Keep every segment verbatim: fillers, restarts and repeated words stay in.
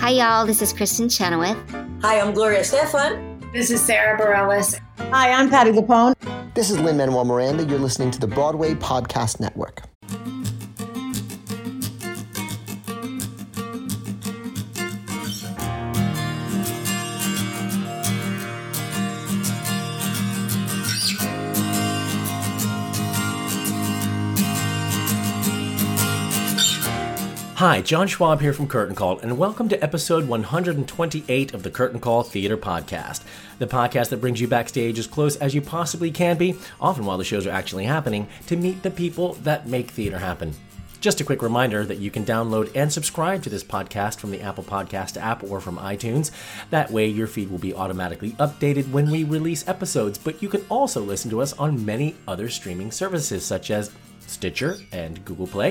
Hi, y'all. This is Kristen Chenoweth. Hi, I'm Gloria Stefan. This is Sarah Bareilles. Hi, I'm Patti LuPone. This is Lin-Manuel Miranda. You're listening to the Broadway Podcast Network. Hi, John Schwab here from Curtain Call, and welcome to episode one hundred twenty-eight of the Curtain Call Theater Podcast, the podcast that brings you backstage as close as you possibly can be, often while the shows are actually happening, to meet the people that make theater happen. Just a quick reminder that you can download and subscribe to this podcast from the Apple Podcast app or from iTunes. That way your feed will be automatically updated when we release episodes, but you can also listen to us on many other streaming services such as Stitcher and Google Play.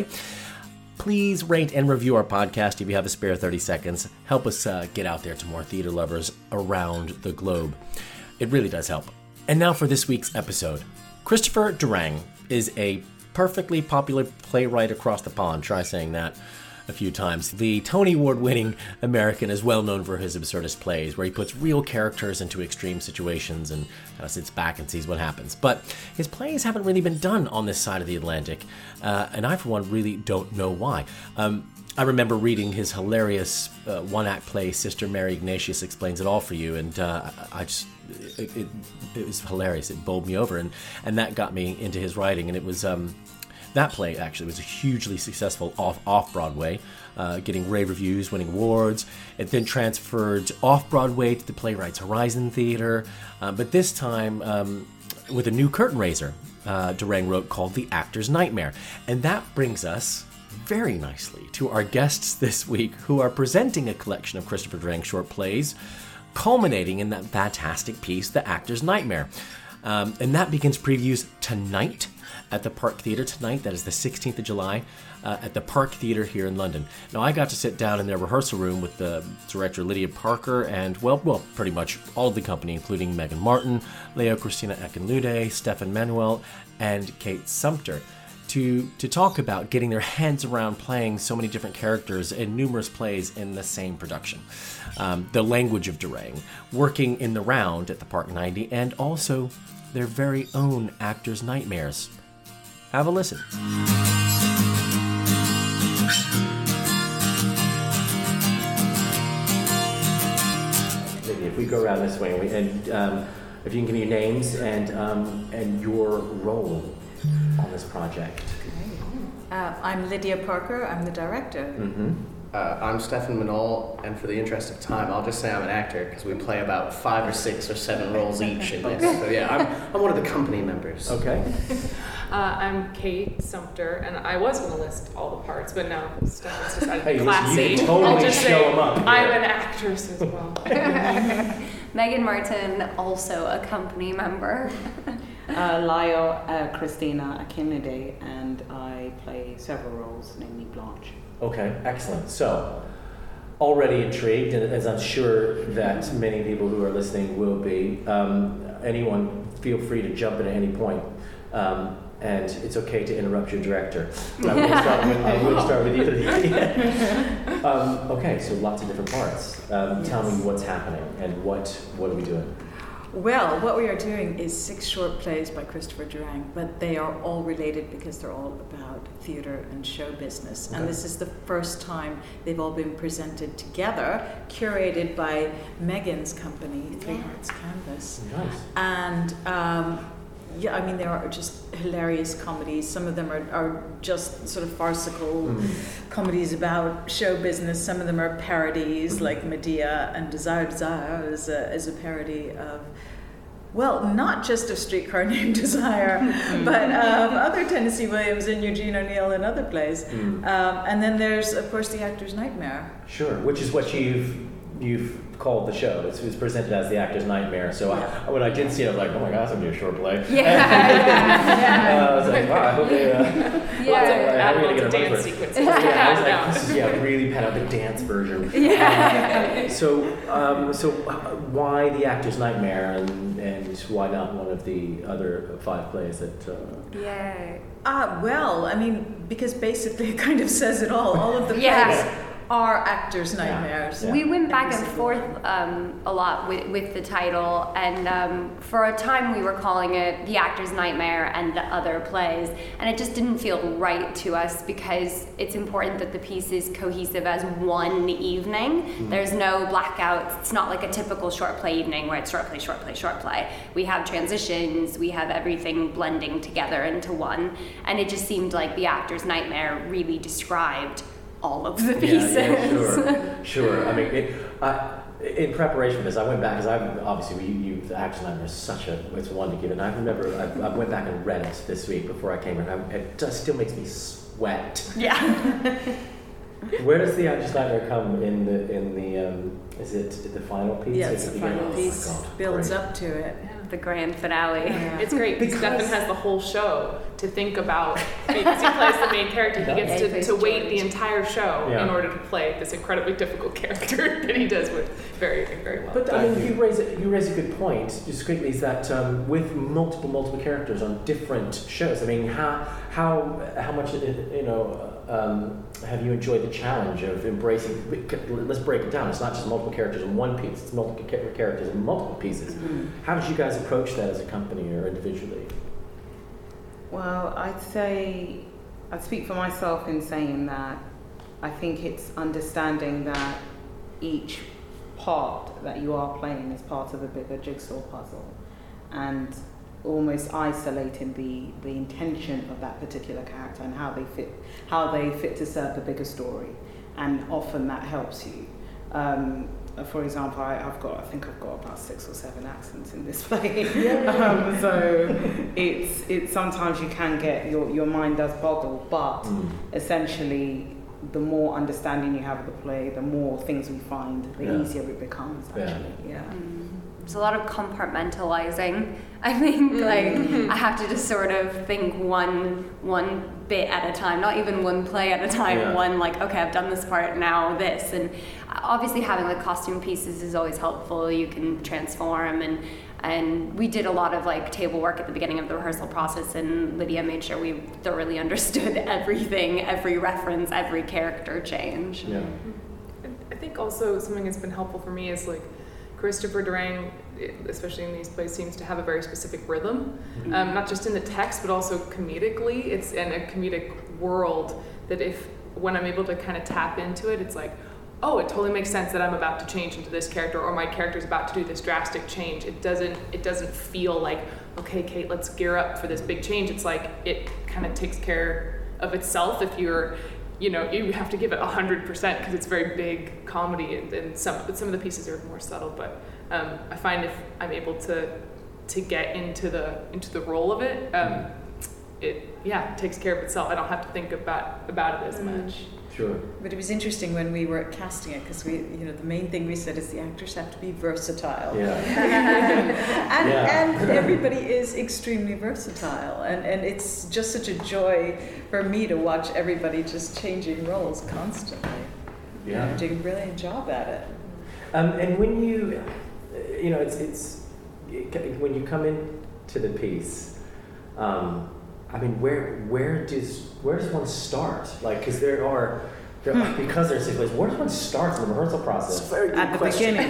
Please rate and review our podcast if you have a spare thirty seconds. Help us uh, get out there to more theater lovers around the globe. It really does help. And now for this week's episode. Christopher Durang is a perfectly popular playwright across the pond. Try saying that a few times. The Tony Award-winning American is well known for his absurdist plays, where he puts real characters into extreme situations and kind of sits back and sees what happens. But his plays haven't really been done on this side of the Atlantic, uh, and I, for one, really don't know why. Um, I remember reading his hilarious uh, one-act play, Sister Mary Ignatius Explains It All for You, and uh, I just, it, it, it was hilarious. It bowled me over, and, and that got me into his writing, and it was... Um, That play actually was hugely successful off off Broadway, uh, getting rave reviews, winning awards. It then transferred off Broadway to the Playwrights Horizon Theater, uh, but this time um, with a new curtain raiser, uh, Durang wrote, called The Actor's Nightmare. And that brings us very nicely to our guests this week, who are presenting a collection of Christopher Durang short plays, culminating in that fantastic piece, The Actor's Nightmare. Um, and that begins previews tonight at the Park Theatre tonight. That is the sixteenth of July uh, at the Park Theatre here in London. Now, I got to sit down in their rehearsal room with the director Lydia Parker and, well, well, pretty much all of the company, including Megan Martin, Leo Christina Ekenlude, Stefan Manuel, and Kate Sumter, to, to talk about getting their heads around playing so many different characters in numerous plays in the same production. Um, the language of Durang, working in the round at the Park ninety, and also their very own actors' nightmares. Have a listen. Maybe if we go around this way, and, we, and um, if you can give me your names and um, and your role on this project. Uh, I'm Lydia Parker. I'm the director. Mm-hmm. Uh, I'm Stefan Manuel, and for the interest of time, I'll just say I'm an actor because we play about five or six or seven roles each in this. So yeah, I'm I'm one of the company members. Okay. Uh, I'm Kate Sumter, and I was going to list all the parts, but now Stefan's decided to Hey, be listen, classy. you can totally I'll just show say 'em up I'm here. an actress as well. Megan Martin, also a company member. uh, Lio uh, Christina Ekenlude, and I play several roles, namely Blanche. Okay, excellent. So, already intrigued, and as I'm sure that many people who are listening will be, um, anyone feel free to jump in at any point. Um, and it's okay to interrupt your director. I will start with, I will start with you. um, okay, so lots of different parts. Um, Yes. Tell me what's happening and what what are we doing? Well, what we are doing is six short plays by Christopher Durang, but they are all related because they're all about theater and show business. Okay. And this is the first time they've all been presented together, curated by Megan's company, Three Hearts Canvas. Nice. And um, yeah, I mean, there are just hilarious comedies. Some of them are, are just sort of farcical Mm. comedies about show business. Some of them are parodies, Mm. like Medea, and Desire Desire is a, is a parody of, well, not just of Streetcar Named Desire, but um, other Tennessee Williams and Eugene O'Neill and other plays. Mm. Um, and then there's, of course, The Actor's Nightmare. Sure, which is what you've you've called the show. It's, it's presented as The Actor's Nightmare. So Yeah. I, when I did see it, I was like, oh my gosh, I'm doing a short play. Yeah. Yeah. Uh, I was like, wow, I hope they. Uh, Lots of Yeah. I'm gonna lots get of a dance bunch of- sequences. Yeah, I was Yeah, like, this is yeah, really kind of the dance version. Yeah. So, um, so uh, why The Actor's Nightmare, and, and why not one of the other five plays that? Uh... Yeah. Uh, well, I mean, because basically it kind of says it all. All of the plays Yeah. are actors' nightmares. We went back Every and single forth one. um, a lot with, with the title, and um, for a time we were calling it The Actor's Nightmare and the Other Plays, and it just didn't feel right to us because it's important that the piece is cohesive as one evening. Mm. There's no blackouts. It's not like a typical short play evening where it's short play, short play, short play. We have transitions, we have everything blending together into one, and it just seemed like The Actor's Nightmare really described all of the pieces. Yeah, yeah, sure, sure. I mean, it, I, in preparation for this, I went back because I've obviously we you the Actor's Nightmare is such a it's one to give, and I remember I, I went back and read it this week before I came in. And it just still makes me sweat. Yeah. Where does the Actor's Nightmare come in the in the um, is it the final piece? Yeah, it's the final oh piece. God, Builds great. up to it. The grand finale. Yeah. It's great because Stefan has the whole show to think about because he plays the main character. He gets Yeah, to, he to wait George. the entire show Yeah. in order to play this incredibly difficult character that he does with very, very well. But I mean, you raise a, you raise a good point. Just quickly, is that um, with multiple multiple characters on different shows. I mean, how how how much you know um, have you enjoyed the challenge of embracing? Let's break it down. It's not just multiple characters in one piece. It's multiple ca- characters in multiple pieces. Mm-hmm. How did you guys approach that as a company or individually? Well, I'd say, I'd speak for myself in saying that I think it's understanding that each part that you are playing is part of a bigger jigsaw puzzle, and almost isolating the, the intention of that particular character and how they fit how they fit to serve the bigger story, and often that helps you. Um, for example, I, I've got I think I've got about six or seven accents in this play, um, so it's it's sometimes you can get your your mind does boggle, but mm. essentially the more understanding you have of the play, the more things we find, the yeah. easier it becomes. Actually, yeah. yeah. Mm. There's a lot of compartmentalizing. I think like mm-hmm. I have to just sort of think one one bit at a time, not even one play at a time. Yeah. One like okay, I've done this part, now this, and obviously having the costume pieces is always helpful. You can transform and. And we did a lot of like table work at the beginning of the rehearsal process, and Lydia made sure we thoroughly understood everything, every reference, every character change. Yeah. I think also something that's been helpful for me is like Christopher Durang, especially in these plays, seems to have a very specific rhythm, mm-hmm. um, not just in the text but also comedically. It's in a comedic world that if when I'm able to kind of tap into it, it's like, oh, it totally makes sense that I'm about to change into this character, or my character's about to do this drastic change. It doesn't it doesn't feel like, okay, Kate, let's gear up for this big change. It's like it kind of takes care of itself if you're, you know, you have to give it one hundred percent because it's very big comedy, and, and some but some of the pieces are more subtle. But um, I find if I'm able to to get into the into the role of it, um, it yeah it takes care of itself. I don't have to think about about it as mm. much. Sure. But it was interesting when we were casting it because we, you know, the main thing we said is the actors have to be versatile. Yeah. and, yeah. and everybody is extremely versatile, and, and it's just such a joy for me to watch everybody just changing roles constantly. Yeah. They're doing a brilliant job at it. Um, and when you, you know, it's it's when you come into the piece. Um, I mean, where where does where does one start? Like, because there are, there are because there's six plays. Where does one start in the rehearsal process? It's a very good At the question. beginning.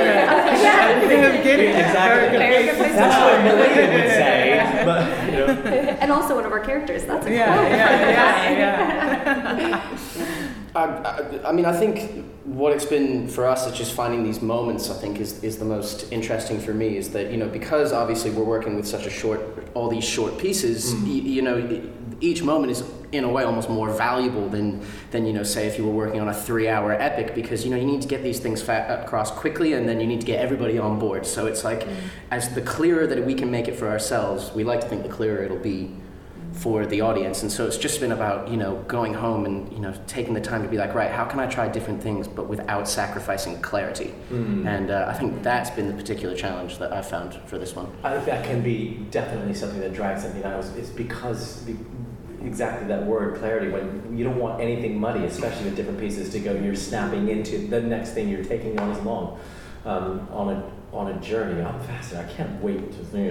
At the beginning, exactly. Very good place to That's start. what Malia would say. But you know, And also one of our characters. That's a Yeah, quote. yeah, yeah, yeah. I, I, I mean, I think what it's been for us is just finding these moments. I think is is the most interesting for me. Is that, you know, because obviously we're working with such a short, all these short pieces. Mm. Y, you know, each moment is in a way almost more valuable than than you know, say if you were working on a three-hour epic, because you know you need to get these things fa- across quickly, and then you need to get everybody on board. So it's like, mm. as the clearer that we can make it for ourselves, we like to think the clearer it'll be for the audience. And so it's just been about, you know, going home and, you know, taking the time to be like, right, how can I try different things but without sacrificing clarity? Mm. And uh, I think that's been the particular challenge that I found for this one. I think that can be definitely something that drags something out. It's because the, exactly that word, clarity, when you don't want anything muddy, especially with different pieces to go, you're snapping into the next thing you're taking on as long um, on a on a journey. I'm fascinated. I can't wait to see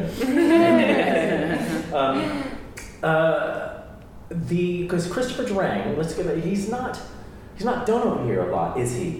it. um, Uh, the because Christopher Durang, let's give it. He's not he's not done over here a lot, is he?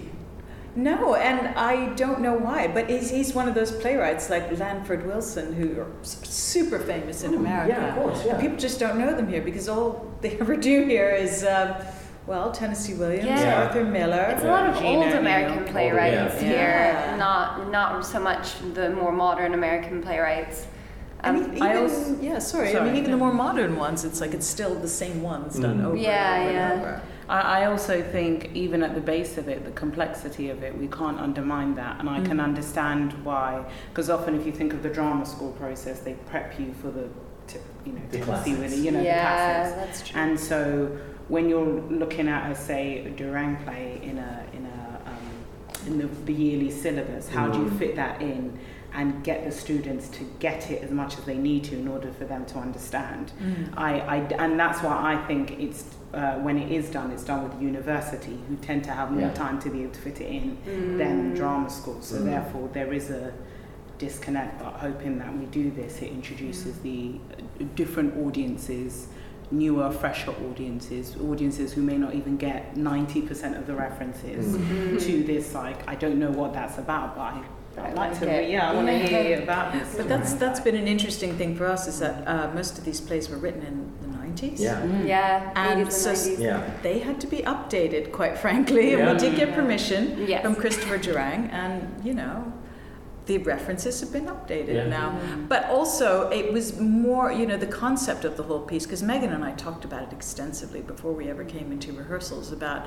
No, and I don't know why, but he's, he's one of those playwrights like Lanford Wilson, who are super famous in America. Yeah, of course, yeah. People just don't know them here because all they ever do here is, um, well, Tennessee Williams, Yeah. Arthur Miller. It's a lot of Gina old American Neal. playwrights Yeah. here, Yeah. not not so much the more modern American playwrights. And Um, even, I also- yeah, sorry, I sorry, mean, even no. the more modern ones, it's like it's still the same ones done Mm. over Yeah, and over yeah. and over. I, I also think even at the base of it, the complexity of it, we can't undermine that, and I can Mm. understand why. Because often, if you think of the drama school process, they prep you for the, t- you know, The to see classics. with the, you know, the yeah, classics. that's true. And so, when you're looking at a say a Durang play in a in a um, in the, the yearly syllabus, how do you Mm. fit that in and get the students to get it as much as they need to in order for them to understand? Mm. I, I and that's why I think it's uh, when it is done, it's done with university, who tend to have more Yeah. time to be able to fit it in Mm. than drama school. So Mm. therefore, there is a disconnect. But hoping that we do this, it introduces the uh, different audiences, newer, fresher audiences, audiences who may not even get ninety percent of the references Mm. to this. Like, I don't know what that's about, but I, I'd like like to. it. Yeah, I want to Yeah. hear about this. But that's that's been an interesting thing for us is that uh, most of these plays were written in the nineties. Yeah. Mm. Yeah, And eighties so and nineties. Yeah. they had to be updated, quite frankly. And Yeah. we did get permission Yes. from Christopher Durang, and you know, the references have been updated Yeah. now. Mm. But also, it was more, you know, the concept of the whole piece, because Megan and I talked about it extensively before we ever came into rehearsals about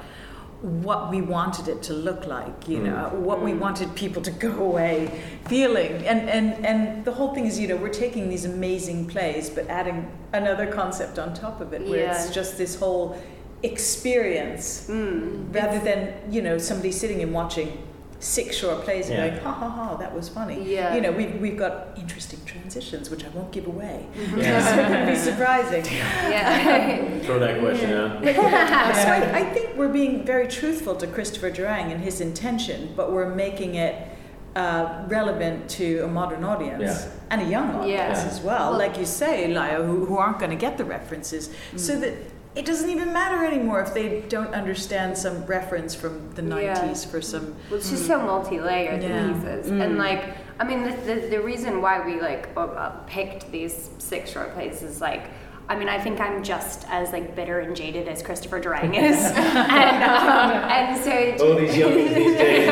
what we wanted it to look like, you know, Mm. what we wanted people to go away feeling. And, and, and the whole thing is, you know, we're taking these amazing plays, but adding another concept on top of it, where Yeah. it's just this whole experience, Mm. rather than, you know, somebody sitting and watching six short plays and Yeah. going, ha ha ha, that was funny. Yeah. You know, we've, we've got interesting transitions, which I won't give away. Yeah. So it would be surprising. Yeah. Throw that question out. So I, I think we're being very truthful to Christopher Durang and his intention, but we're making it uh, relevant to a modern audience Yeah. and a young audience Yeah. as well, Well- like you say, Laya, who, who aren't going to get the references, so that it doesn't even matter anymore if they don't understand some reference from the Yeah. nineties for some. Well, it's just so multi-layered, Yeah. the pieces. Mm. And like, I mean, the, the, the reason why we like uh, uh, picked these six short plays is like, I mean, I think I'm just as like bitter and jaded as Christopher Durang is. and, um, and so it Oh, these youngsters these days.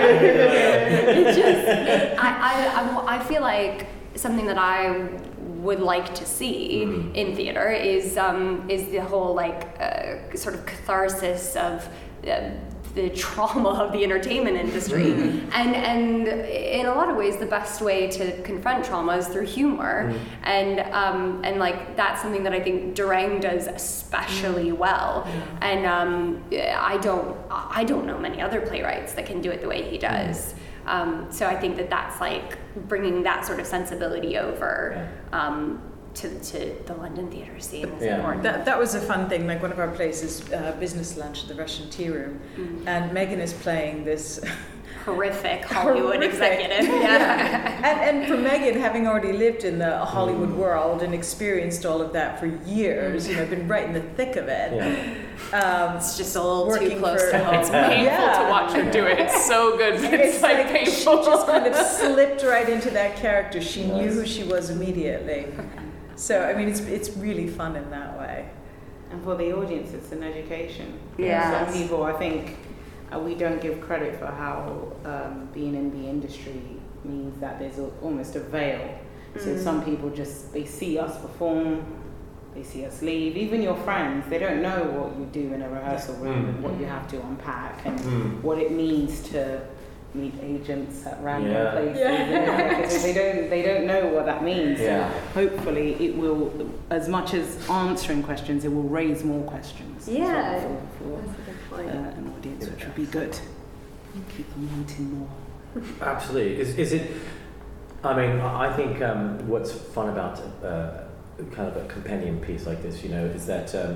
it just, I, I, I, I feel like something that I would like to see Mhm. in theater is um, is the whole like uh, sort of catharsis of uh, the trauma of the entertainment industry, and and in a lot of ways the best way to confront trauma is through humor, and um, and like that's something that I think Durang does especially well, and um, I don't I don't know many other playwrights that can do it the way he does. Um, so I think that that's like bringing that sort of sensibility over um, to, to the London theatre scene is Yeah. important. That, that was a fun thing. Like one of our plays is uh, Business Lunch at the Russian Tea Room, and Megan is playing this Horrific Hollywood horrific- executive. Yeah. and, and for Megan, having already lived in the Hollywood world and experienced all of that for years, you know, been right in the thick of it. Yeah. Um, It's just a little too Working close for- to home. It's painful Yeah. to watch her do it. It's so good, but it's, it's like, like painful. she just kind of slipped right into that character. She knew who she was immediately. So I mean, it's it's really fun in that way. And for the audience, it's an education. Yes. Some people, I think, uh, we don't give credit for how um, being in the industry means that there's a, almost a veil. So Mm. some people just, they see us perform, they see us leave. Even your friends, they don't know what you do in a rehearsal room Mm. and what you have to unpack and Mm. what it means to meet agents at random Yeah. places. Yeah. You know, because they don't, they don't know what that means. Yeah. Hopefully it will, as much as answering questions, it will raise more questions. Yeah. For, for, That's a good for point. uh, an audience, which would be good. Keep them wanting more. Absolutely. Is, is it, I mean, I I think um, what's fun about uh, kind of a companion piece like this, you know, is that um,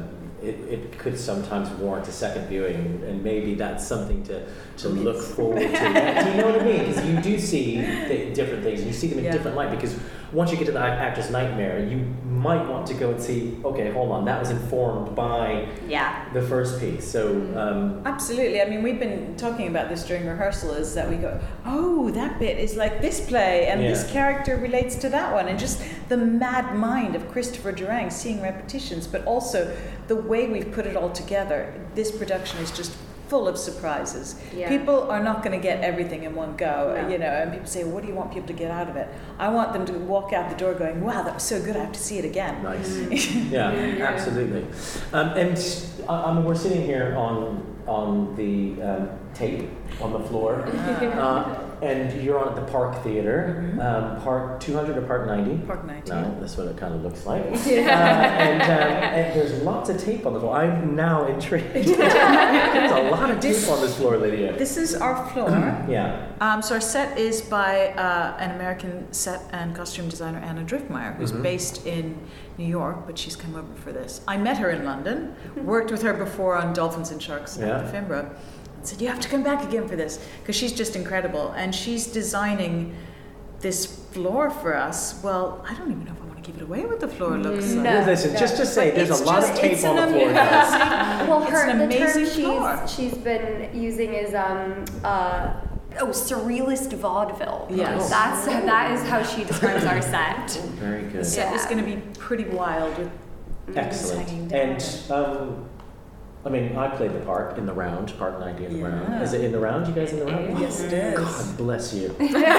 it, it could sometimes warrant a second viewing, and maybe that's something to, to look forward to. Do you know what I mean? Because you do see th- different things, and you see them in Yeah. different light, because once you get to the actor's nightmare, you might want to go and see, okay, hold on, that was informed by Yeah. the first piece. So, um, Absolutely. I mean, we've been talking about this during rehearsal, is that we go, oh, that bit is like this play, and Yeah. this character relates to that one. And just the mad mind of Christopher Durang, seeing repetitions, but also the way we've put it all together. This production is just full of surprises. Yeah. People are not going to get everything in one go, No. you know, and people say, what do you want people to get out of it? I want them to walk out the door going, wow, that was so good, I have to see it again. nice. Yeah, absolutely. Um, and uh, I mean, we're sitting here on on the um, tape on the floor, uh, and you're on at the Park Theatre, um, Park two hundred or Park ninety? Park ninety. No, that's what it kind of looks like. uh, and, um, and there's lots of tape on the floor. I'm now intrigued. There's a lot of tape on this floor, Lydia. This is our floor. Yeah. Um, so our set is by uh, an American set and costume designer, Anna Driftmeyer, who's Mhm. based in New York, but she's come over for this. I met her in London, worked with her before on Dolphins and Sharks Yeah. at the Fimbra, and said, you have to come back again for this, because she's just incredible. And she's designing this floor for us. Well, I don't even know if I want to give it away what the floor looks like. No. Listen, just to say, there's It's a lot just- of tape it's on an the floor, amazing- guys. Well, It's her an the amazing term floor. she's she's been using is um uh oh surrealist vaudeville. Yes. That's that is how she describes our set. Very good. The set is Yeah. going to be pretty wild with Excellent. hanging down. And um, I mean, I played the part in the round, Part ninety in the round. Yeah. Is it in the round? You guys in the round? Yes, it is. God bless you.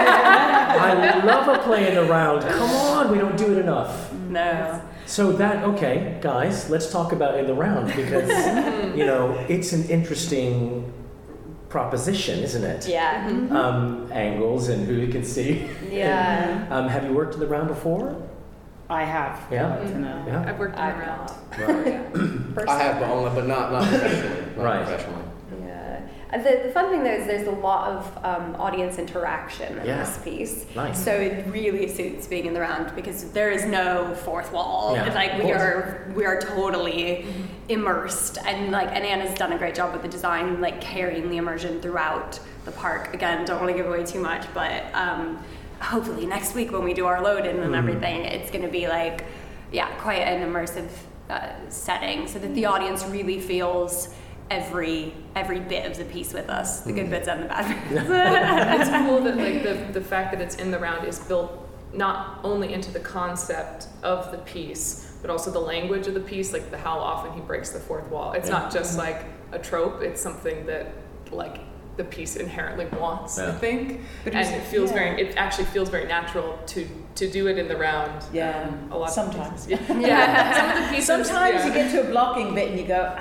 I love a play in the round. Come on, we don't do it enough. No. So that, okay, guys, let's talk about in the round, because, you know, it's an interesting proposition, isn't it? Yeah. Um, angles and who you can see. Yeah. Um, have you worked in the round before? I have. Yeah. To know. Yeah. I've worked in I've the round. Right. I have, but only, but not not professionally. Not Right. professionally. Yeah. And the, the fun thing though is there's a lot of um, audience interaction in Yeah. this piece. Nice. So it really suits being in the round because there is no fourth wall. Yeah, Like of we course. are we are totally immersed, and like and Anna's done a great job with the design, like carrying the immersion throughout the park. Again, don't want to give away too much, but um, hopefully next week when we do our load in and Mm. everything, it's going to be like yeah, quite an immersive uh, setting, so that the audience really feels every every bit of the piece with us, the good bits and the bad bits. It's cool that like the the fact that it's in the round is built not only into the concept of the piece, but also the language of the piece, like the how often he breaks the fourth wall. It's Yeah. not just like a trope; it's something that like the piece inherently wants. I Yeah. think, But and it's- it feels yeah. very. It actually feels very natural to to do it in the round. Yeah, um, a lot sometimes. Of pieces. Yeah. Yeah. Some of the pieces. Sometimes yeah. you get to a blocking bit and you go,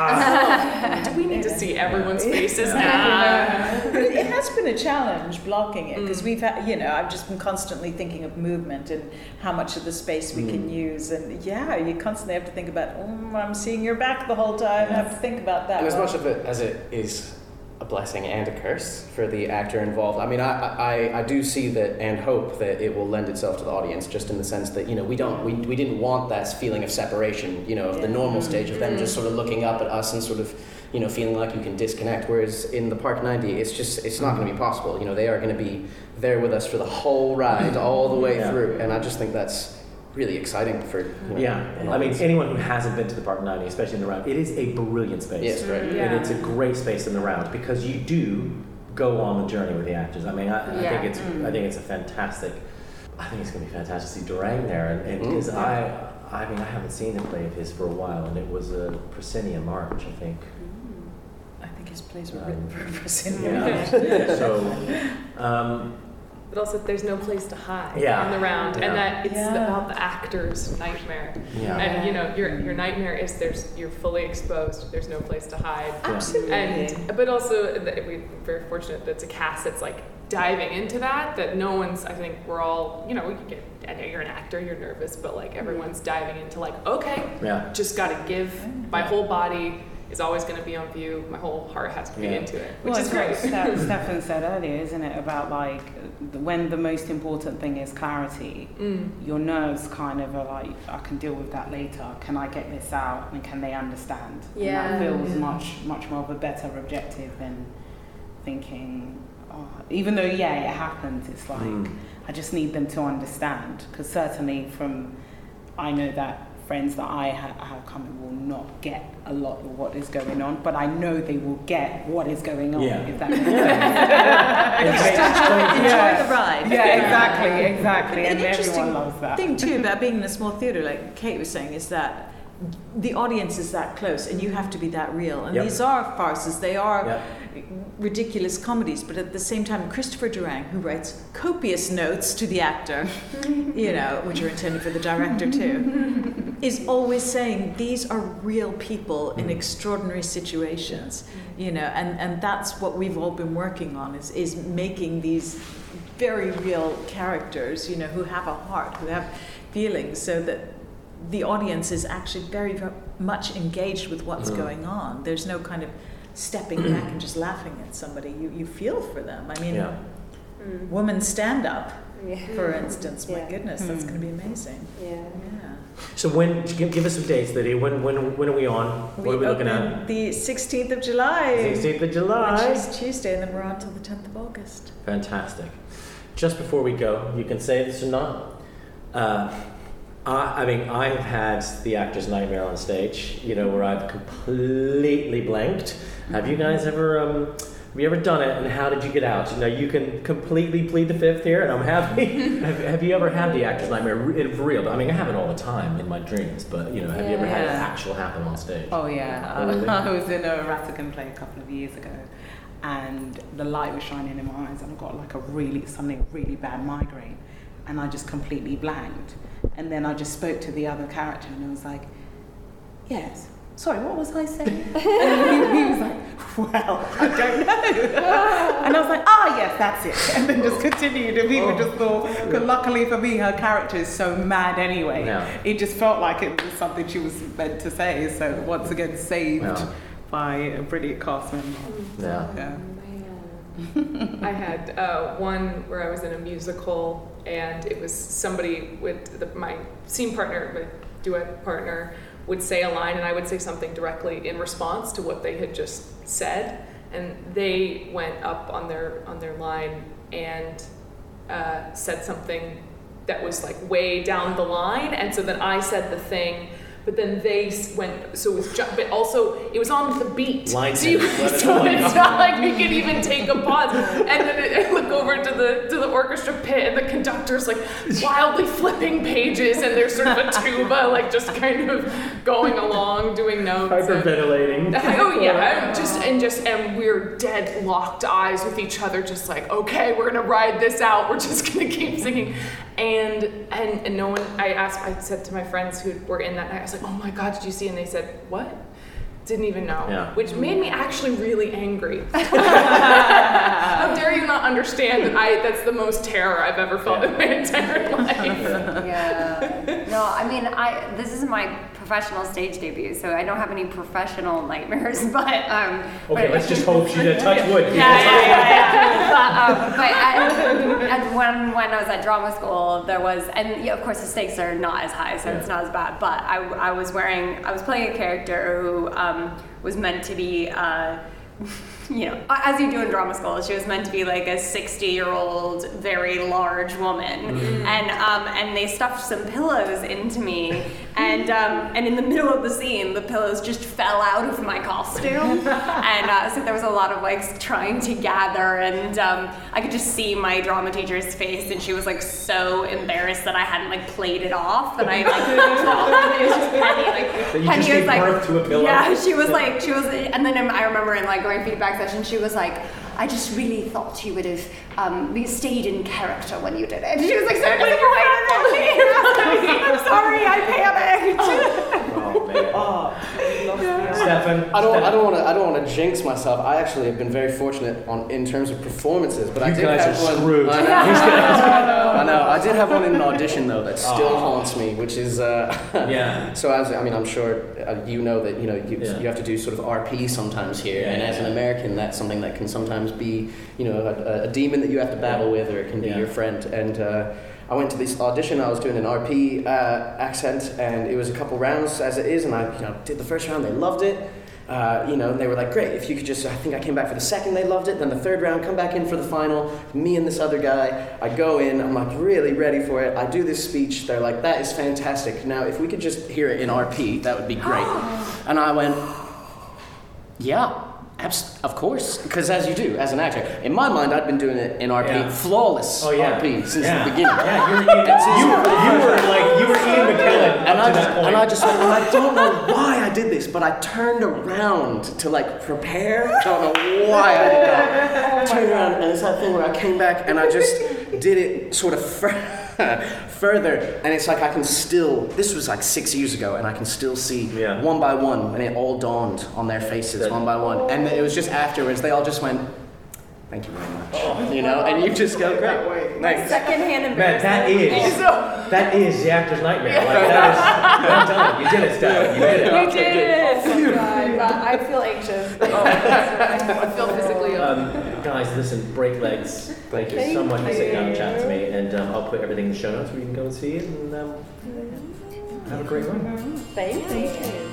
Do we need to see everyone's faces now? But it has been a challenge blocking it, because Mm. we've had, you know, I've just been constantly thinking of movement and how much of the space we can use. And yeah, you constantly have to think about, oh, I'm seeing your back the whole time. I have to think about that. And as Well, much of it as it is a blessing and a curse for the actor involved, I mean, I, I, I do see that and hope that it will lend itself to the audience, just in the sense that, you know, we don't, we, we didn't want that feeling of separation, you know, of the Yeah. normal stage of them just sort of looking up at us and sort of, you know, feeling like you can disconnect. Whereas in the Park ninety, it's just, it's not going to be possible. You know, they are going to be there with us for the whole ride, all the way Yeah. through. And I just think that's really exciting for, you know, Yeah, an I mean, audience. anyone who hasn't been to the Park ninety, especially in the round, it is a brilliant space. Yes, right. Yeah. And it's a great space in the round, because you do go on the journey with the actors. I mean, I, I Yeah. think it's I think it's a fantastic. I think it's going to be fantastic to see Durang there, and, and Mm. because I I mean I haven't seen a play of his for a while, and it was a Proscenium March, I think. I think his plays were Um, written for Brazil. Yeah. so. Um, But also, there's no place to hide Yeah. in the round, Yeah. and that it's Yeah. about the actor's nightmare. yeah. And you know, your your nightmare is there's you're fully exposed. There's no place to hide. Absolutely. And but also, that we're very fortunate that it's a cast that's like diving into that. That no one's. I think we're all. You know, you get. I know you're an actor. You're nervous, but like everyone's diving into like, okay, Yeah. just got to give my whole body. is always going to be on view. My whole heart has to be Yeah. into it, which well, is great. it's what Ste- Stefan said earlier, isn't it, about like when the most important thing is clarity, Mm. your nerves kind of are like, I can deal with that later. Can I get this out and can they understand? Yeah. And that feels Yeah. much, much more of a better objective than thinking, oh, even though, yeah, it happens, it's like, Mm. I just need them to understand. Because certainly from, I know that friends that I ha- have coming will not get a lot of what is going on, but I know they will get what is going on, Yeah. if that makes sense. Enjoy the ride. Yeah, exactly, exactly. An And interesting everyone loves that. thing too about being in a small theater, like Kate was saying, is that the audience is that close, and you have to be that real. And Yep. these are farces; they are Yep. ridiculous comedies. But at the same time, Christopher Durang, who writes copious notes to the actor, you know, which are intended for the director too, is always saying these are real people in extraordinary situations. You know, and and that's what we've all been working on is is making these very real characters, you know, who have a heart, who have feelings, so that the audience is actually very, very much engaged with what's Mm. going on. There's no kind of stepping back and just laughing at somebody. You you feel for them. I mean, Yeah. Mm. woman stand up, Yeah. for instance. My Yeah. goodness, that's Mm. going to be amazing. Yeah. Yeah. So when give, give us some dates, Lydia. When when when are we on? What we are we looking open at? the sixteenth of July, sixteenth of which July. is Tuesday, and then we're on till the tenth of August. Fantastic. Just before we go, you can say this or not. Uh, I, I mean, I've had the actor's nightmare on stage, you know, where I've completely blanked. Have you guys ever, um, have you ever done it, and how did you get out? You know, you can completely plead the fifth here, and I'm happy. have, have you ever had the actor's nightmare re- for real? I mean, I have it all the time in my dreams, but, you know, have you ever had it Yeah. actual happen on stage? Oh yeah, Oh, really? I was in a Ratigan play a couple of years ago, and the light was shining in my eyes, and I got like a really something really bad migraine, and I just completely blanked. And then I just spoke to the other character, and I was like, "Yes, sorry, what was I saying?" And he, he was like, "Well, I don't know." And I was like, "Ah, yes, that's it." And then just continued, and people just thought. But luckily for me, her character is so mad anyway. Yeah. It just felt like it was something she was meant to say. So once again, saved Yeah. by a brilliant cast member. Yeah. Yeah. I had uh, one where I was in a musical, and it was somebody with the, my scene partner, my duet partner, would say a line, and I would say something directly in response to what they had just said, and they went up on their on their line and uh, said something that was like way down the line, and so then I said the thing. But then they s- went, so it was, ju- but also it was on the beat. Line so you, sentence, so let it it's go. not like we could even take a pause. And then I look over to the to the orchestra pit, and the conductor's like wildly flipping pages, and there's sort of a tuba like just kind of going along, doing notes. and- Hyperventilating. Oh yeah, just and just and we're dead locked eyes with each other, just like, okay, we're gonna ride this out. We're just gonna keep singing, and and and no one. I asked. I said to my friends who were in that night, I was like, oh my god, did you see? And they said, what? Didn't even know. Yeah. Which made me actually really angry. How dare you not understand that I? That's the most terror I've ever felt in my entire life. Yeah. No, I mean, I this is my professional stage debut, so I don't have any professional nightmares. But um. Okay, but, let's just hope she did. Touch wood. Yeah, yeah, yeah, yeah. But, um, but at, at when when I was at drama school, there was, and yeah, of course the stakes are not as high, so Yeah. it's not as bad. But I, I was wearing, I was playing a character who um, was meant to be. Uh, you know, as you do in drama school, she was meant to be like a sixty-year-old, very large woman, Mm. and um, and they stuffed some pillows into me, and um, and in the middle of the scene, the pillows just fell out of my costume, and uh, so there was a lot of like trying to gather, and um, I could just see my drama teacher's face, and she was like so embarrassed that I hadn't like played it off, that I like it was just Penny, like That you Penny just was gave like, birth to a pillow. yeah, she was like, she was, and then I remember in like going feedback session, she was like, I just really thought you would have um, we stayed in character when you did it. She was like so disappointed in me. I'm sorry, I panicked. Oh man. Oh, Schwab. Stefan. I don't. I don't want to. I don't want to jinx myself. I actually have been very fortunate on in terms of performances, but you I did guys have are one. Screwed. I know. I know. I did have one in an audition though that still oh. haunts me, which is. Uh, yeah. So as I mean, I'm sure uh, you know that you know you, yeah. you have to do sort of R P sometimes here, yeah, and as yeah. an American, that's something that can sometimes be you know a, a demon that you have to battle with, or it can be yeah. your friend. And uh, I went to this audition. I was doing an R P uh, accent, and it was a couple rounds as it is, and I you know did the first round. They loved it. Uh, you know, and they were like, great, if you could just, I think I came back for the second, they loved it, then the third round, come back in for the final, me and this other guy, I go in, I'm like really ready for it, I do this speech, they're like, that is fantastic, now if we could just hear it in R P, that would be great. And I went, yeah. Abs- of course, because as you do, as an actor. In my mind, I'd been doing it in R P, yeah. flawless oh, yeah. R P since yeah. the beginning. Yeah, you were, Ian, you, you were like, you were Ian McKellen and up I to just, that point. And I just went, well, I don't know why I did this, but I turned around to like prepare. I don't know why I did that. oh turned around, and it's that thing where I came back and I just did it sort of fur- further, and it's like I can still, this was like six years ago, and I can still see yeah. one by one, and it all dawned on their faces that, one by one. And it was just afterwards, they all just went, thank you very much. Oh, you know, and you just go, great. Thanks. Secondhand embarrassment. Man, that is, that is the actor's nightmare. Like, that is, well done. You did it, Steph. You did it. You did it. Oh, God. I feel anxious. Oh, I feel physically ill. Um, guys, listen, break legs. Thank you so much for sitting down and chatting to me. And um, I'll put everything in the show notes where you can go and see it. And um, have a great run. Thank you.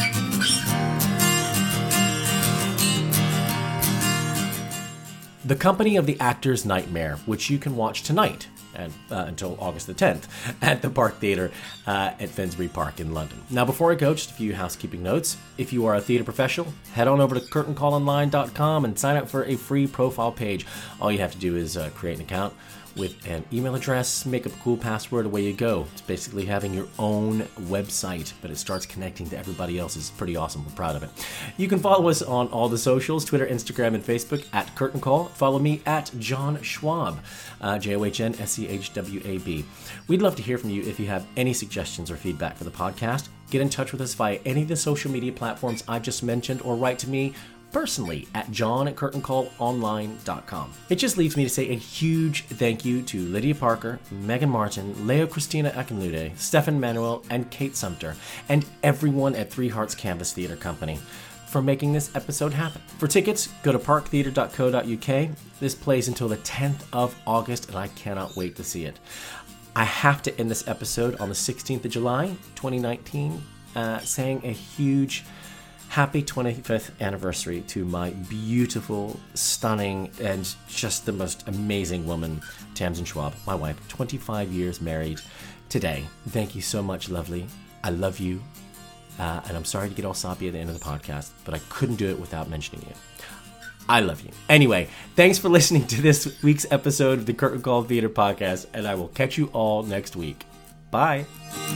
The Company of the Actor's Nightmare, which you can watch tonight and uh, until August the tenth at the Park Theatre uh, at Finsbury Park in London. Now, before I go, just a few housekeeping notes. If you are a theatre professional, head on over to curtain call online dot com and sign up for a free profile page. All you have to do is uh, create an account with an email address, make up a cool password, away you go. It's basically having your own website, but it starts connecting to everybody else. It's pretty awesome. We're proud of it. You can follow us on all the socials, Twitter, Instagram, and Facebook at Curtain Call. Follow me at John Schwab, uh, J O H N S C H W A B. We'd love to hear from you if you have any suggestions or feedback for the podcast. Get in touch with us via any of the social media platforms I've just mentioned, or write to me personally at john at curtain call online dot com. It just leaves me to say a huge thank you to Lydia Parker, Megan Martin, Leo Christina Akinlude, Stefan Manuel, and Kate Sumter, and everyone at Three Hearts Canvas Theatre Company for making this episode happen. For tickets, go to park theatre dot co dot U K. This plays until the tenth of August, and I cannot wait to see it. I have to end this episode on the sixteenth of July, twenty nineteen, uh, saying a huge happy twenty-fifth anniversary to my beautiful, stunning, and just the most amazing woman, Tamsin Schwab, my wife, twenty-five years married today. Thank you so much, lovely. I love you. Uh, and I'm sorry to get all soppy at the end of the podcast, but I couldn't do it without mentioning you. I love you. Anyway, thanks for listening to this week's episode of the Curtain Call Theater Podcast, and I will catch you all next week. Bye.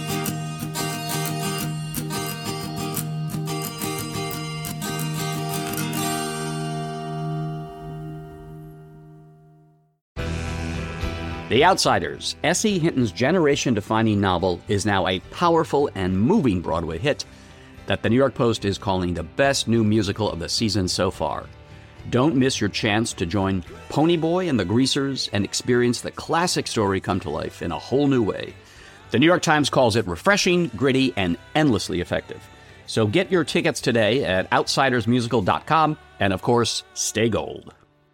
The Outsiders, S E. Hinton's generation-defining novel, is now a powerful and moving Broadway hit that the New York Post is calling the best new musical of the season so far. Don't miss your chance to join Ponyboy and the Greasers and experience the classic story come to life in a whole new way. The New York Times calls it refreshing, gritty, and endlessly effective. So get your tickets today at outsiders musical dot com, and of course, stay gold.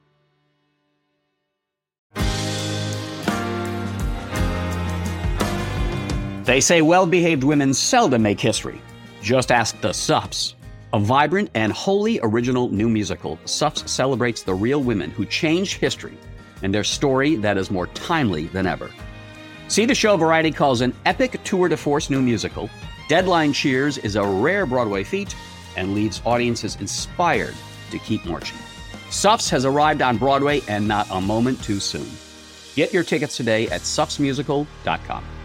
They say well-behaved women seldom make history. Just ask the Suffs. A vibrant and wholly original new musical, Suffs celebrates the real women who changed history and their story that is more timely than ever. See the show Variety calls an epic tour de force new musical. Deadline cheers is a rare Broadway feat and leaves audiences inspired to keep marching. Suffs has arrived on Broadway, and not a moment too soon. Get your tickets today at suffs musical dot com.